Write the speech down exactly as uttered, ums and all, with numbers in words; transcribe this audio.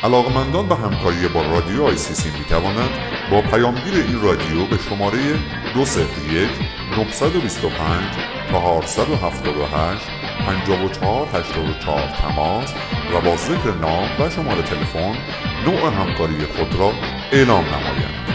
علاقمندان به همکاری با رادیو آی سی سی می توانند با پیامگیر این رادیو به شماره دو صفر یک نه دو پنج چهار هفت هشت پنج چهار هشت چهار تماس و با ذکر نام و شماره تلفن نوع همکاری خود را اعلام نمایند.